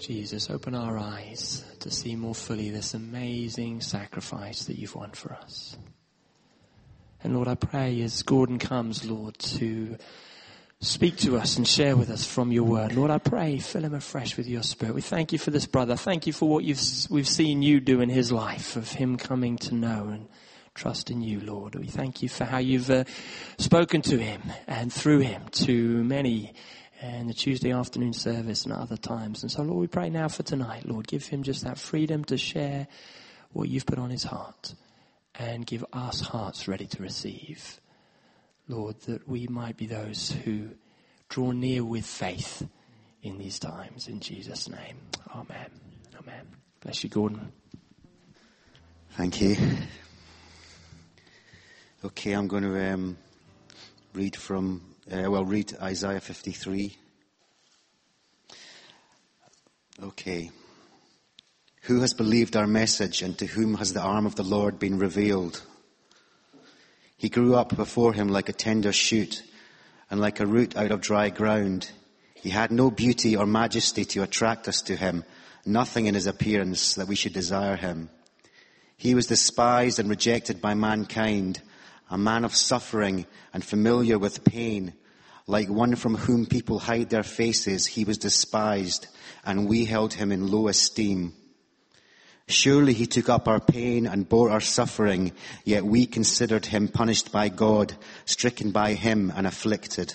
Jesus, open our eyes to see more fully this amazing sacrifice that you've won for us. And Lord, I pray as Gordon comes, Lord, to speak to us and share with us from your word. Lord, I pray, fill him afresh with your spirit. We thank you for this brother. Thank you for what we've seen you do in his life, of him coming to know and trust in you, Lord. We thank you for how you've spoken to him and through him to many in the Tuesday afternoon service and other times. And so, Lord, we pray now for tonight, Lord, give him just that freedom to share what you've put on his heart and give us hearts ready to receive. Lord, that we might be those who draw near with faith in these times. In Jesus' name, amen. Amen. Bless you, Gordon. Thank you. Okay, I'm going to read Isaiah 53. Okay. Who has believed our message, and to whom has the arm of the Lord been revealed? He grew up before him like a tender shoot, and like a root out of dry ground. He had no beauty or majesty to attract us to him, nothing in his appearance that we should desire him. He was despised and rejected by mankind, a man of suffering and familiar with pain. Like one from whom people hide their faces, he was despised, and we held him in low esteem. Surely he took up our pain and bore our suffering, yet we considered him punished by God, stricken by him and afflicted.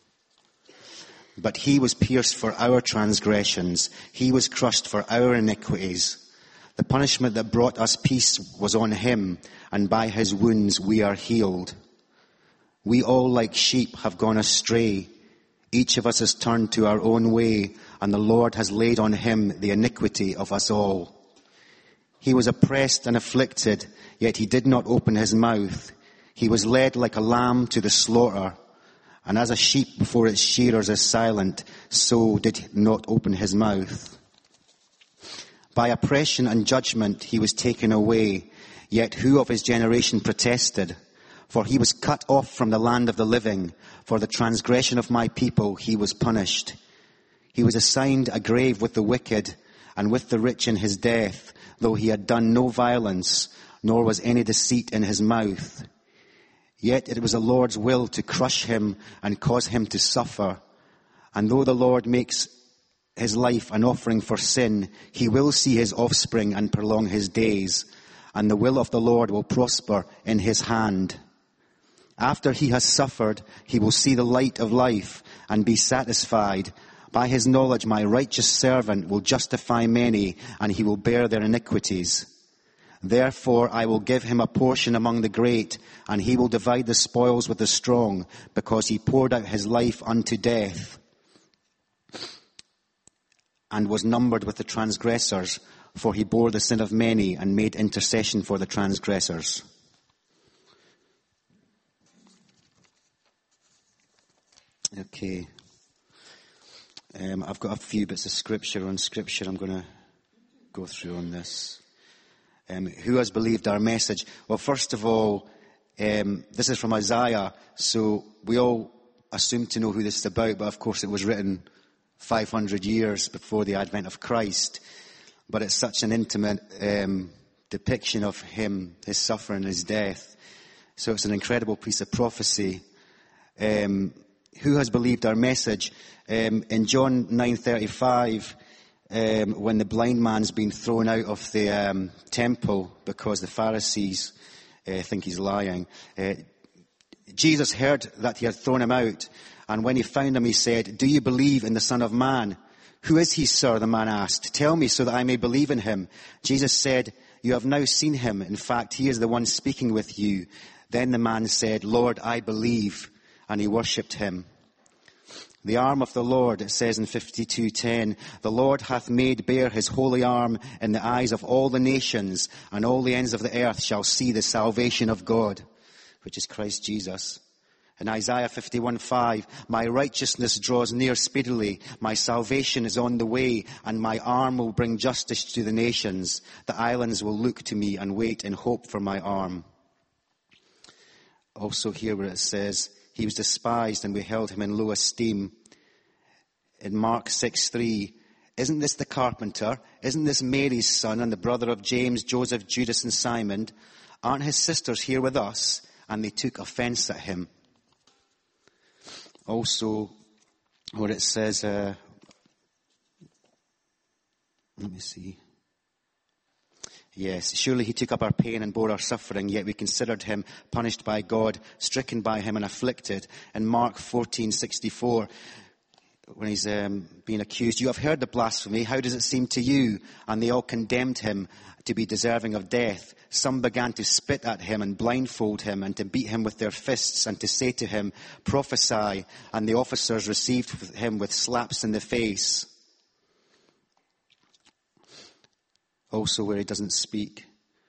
But he was pierced for our transgressions, he was crushed for our iniquities. The punishment that brought us peace was on him, and by his wounds we are healed. We all like sheep have gone astray. Each of us has turned to our own way, and the Lord has laid on him the iniquity of us all. He was oppressed and afflicted, yet he did not open his mouth. He was led like a lamb to the slaughter, and as a sheep before its shearers is silent, so did he not open his mouth. By oppression and judgment he was taken away, yet who of his generation protested? For he was cut off from the land of the living. For the transgression of my people he was punished. He was assigned a grave with the wicked, and with the rich in his death, though he had done no violence, nor was any deceit in his mouth. Yet it was the Lord's will to crush him and cause him to suffer. And though the Lord makes his life an offering for sin, he will see his offspring and prolong his days, and the will of the Lord will prosper in his hand. After he has suffered, he will see the light of life and be satisfied. By his knowledge, my righteous servant will justify many, and he will bear their iniquities. Therefore, I will give him a portion among the great, and he will divide the spoils with the strong, because he poured out his life unto death, and was numbered with the transgressors, for he bore the sin of many and made intercession for the transgressors. Okay. I've got a few bits of scripture on scripture I'm going to go through on this. Who has believed our message? Well, first of all, this is from Isaiah, so we all assume to know who this is about, but of course it was written 500 years before the advent of Christ. But it's such an intimate depiction of him, his suffering, his death. So it's an incredible piece of prophecy. Who has believed our message? In John 9:35, when the blind man's been thrown out of the temple because the Pharisees think he's lying, Jesus heard that he had thrown him out, and when he found him, he said, "Do you believe in the Son of Man?" "Who is he, sir?" the man asked. "Tell me so that I may believe in him." Jesus said, "You have now seen him. In fact, he is the one speaking with you." Then the man said, "Lord, I believe," and he worshipped him. The arm of the Lord, it says in 52:10, "The Lord hath made bare his holy arm in the eyes of all the nations, and all the ends of the earth shall see the salvation of God," which is Christ Jesus. In Isaiah 51:5, "My righteousness draws near speedily, my salvation is on the way, and my arm will bring justice to the nations. The islands will look to me and wait in hope for my arm." Also here where it says, "He was despised and we held him in low esteem." In Mark 6:3, Isn't this the carpenter? Isn't this Mary's son and the brother of James, Joseph, Judas, and Simon? Aren't his sisters here with us?" And they took offense at him. Also, where it says, let me see. Yes, surely he took up our pain and bore our suffering, yet we considered him punished by God, stricken by him and afflicted. In Mark 14:64, when he's being accused, "You have heard the blasphemy. How does it seem to you?" And they all condemned him to be deserving of death. Some began to spit at him and blindfold him and to beat him with their fists and to say to him, "Prophesy." And the officers received him with slaps in the face. Also where he doesn't speak,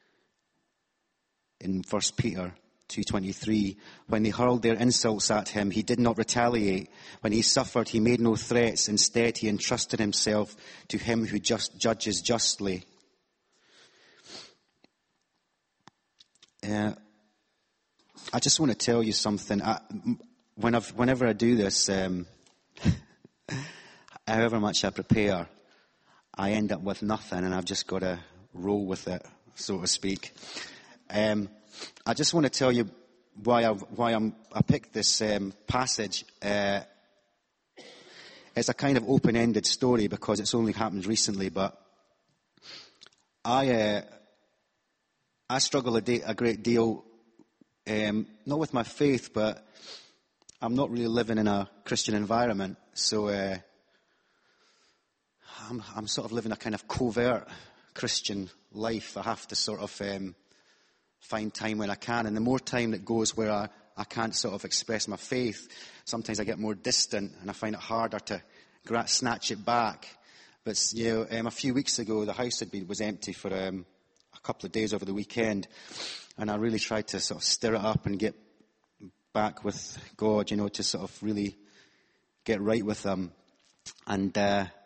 in 1 Peter 2:23, when they hurled their insults at him, he did not retaliate. When he suffered, he made no threats. Instead, he entrusted himself to him who judges justly. I just want to tell you something. Whenever I do this, however much I prepare, I end up with nothing, and I've just got to roll with it, so to speak. I just want to tell you why I picked this passage. It's a kind of open-ended story because it's only happened recently, but I struggle a great deal, not with my faith, but I'm not really living in a Christian environment, so I'm sort of living a kind of covert Christian life. I have to sort of find time when I can. And the more time that goes where I can't sort of express my faith, sometimes I get more distant and I find it harder to snatch it back. But, a few weeks ago, the house was empty for a couple of days over the weekend. And I really tried to sort of stir it up and get back with God, to sort of really get right with Him. And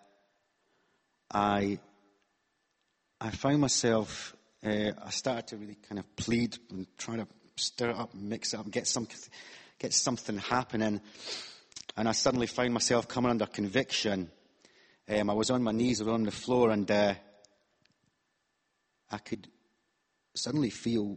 I found myself, I started to really kind of plead and try to stir it up and mix it up and get something happening. And I suddenly found myself coming under conviction. I was on my knees or on the floor, and I could suddenly feel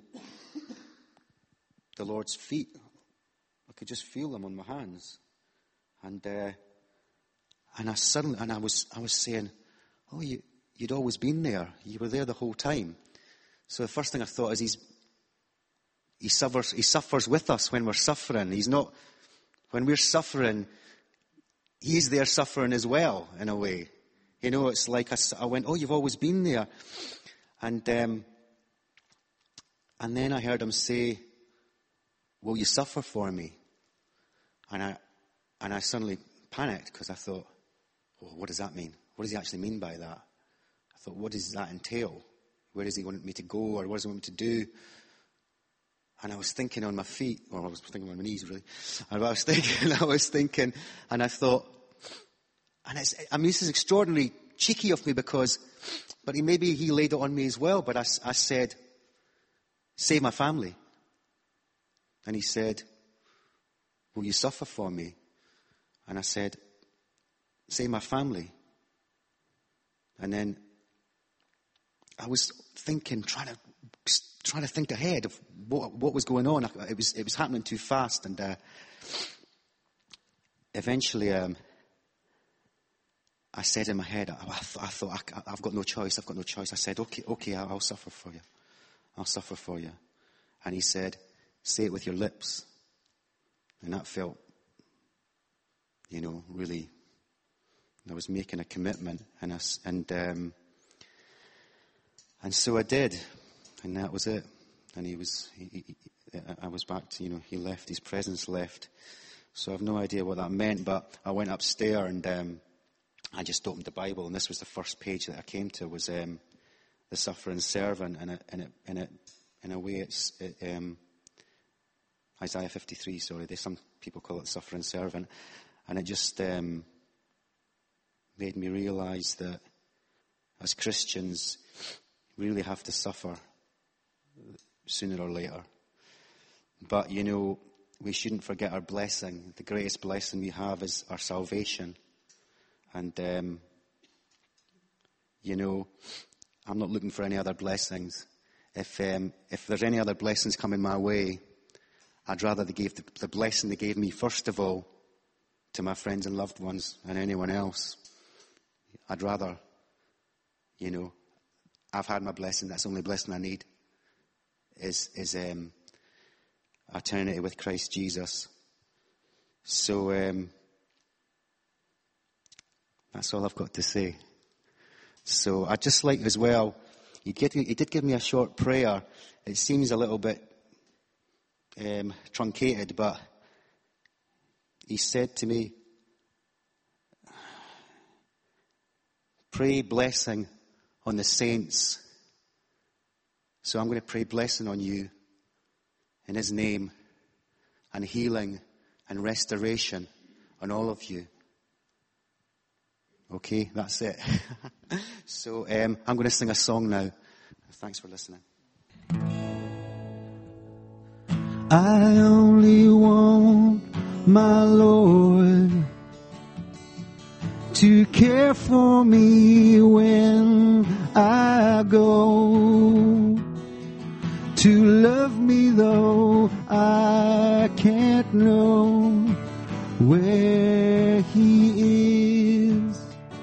the Lord's feet. I could just feel them on my hands. And I was saying, "Oh, you'd always been there. You were there the whole time." So the first thing I thought is he suffers with us when we're suffering. When we're suffering, He's there suffering as well, in a way. It's like I went, "Oh, you've always been there." And then I heard Him say, "Will you suffer for me?" And I suddenly panicked because I thought, "Well, what does that mean? What does He actually mean by that?" I thought, what does that entail? Where does He want me to go, or what does He want me to do? And I was thinking on my feet, or I was thinking on my knees, really. And I was thinking, and I thought, this is extraordinarily cheeky of me but maybe He laid it on me as well. But I said, "Save my family." And He said, "Will you suffer for me?" And I said, "Save my family." And then I was thinking, trying to think ahead of what was going on. It was happening too fast, and eventually I said in my head, I thought, I've got no choice. I said, okay, I'll suffer for you. I'll suffer for you. And He said, "Say it with your lips." And that felt, really, I was making a commitment, and so I did, and that was it. And I was back to, He left, His presence left. So I have no idea what that meant, but I went upstairs and I just opened the Bible, and this was the first page that I came to, was the suffering servant, and in a way it's Isaiah 53. Sorry, some people call it suffering servant, and it just made me realize that as Christians, we really have to suffer sooner or later. But, we shouldn't forget our blessing. The greatest blessing we have is our salvation. And You know, I'm not looking for any other blessings. If there's any other blessings coming my way, I'd rather they gave the blessing they gave me first of all to my friends and loved ones and anyone else. I'd rather, you know, I've had my blessing. That's the only blessing I need is eternity with Christ Jesus. So that's all I've got to say. So I'd just like as well, he did give me a short prayer. It seems a little bit truncated, but he said to me, pray blessing on the saints. So I'm going to pray blessing on you in his name, and healing and restoration on all of you. Okay, that's it. So I'm going to sing a song now. Thanks for listening. I only want my Lord to care for me when I go, to love me though I can't know where he is.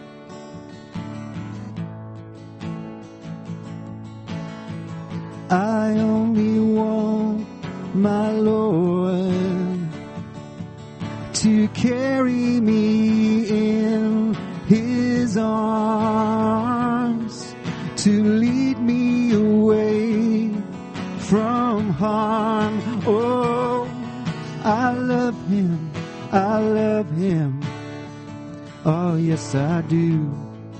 I only want my Lord to carry me in his arms, to lead me away from harm. Oh, I love him, I love him. Oh, yes, I do.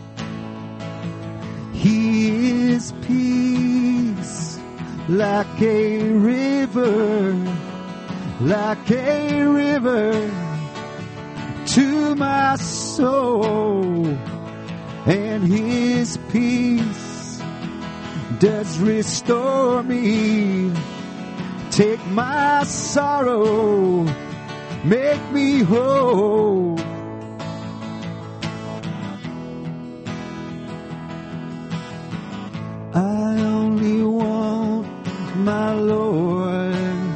He is peace, like a river to my soul, and his peace does restore me. Take my sorrow, make me whole. I only want my Lord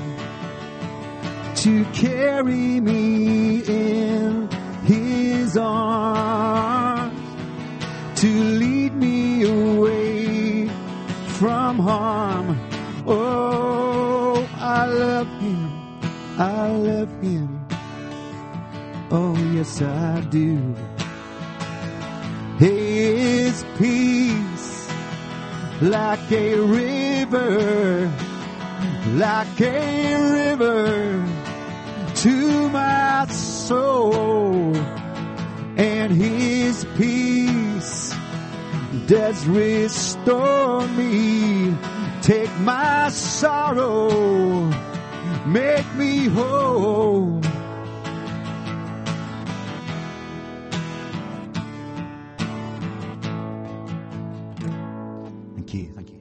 to carry me in his arms, to lead me away from harm. Oh, I love him, I love him. Oh, yes, I do. His peace, like a river to my soul, and his peace does restore me. Take my sorrow, make me whole. Thank you.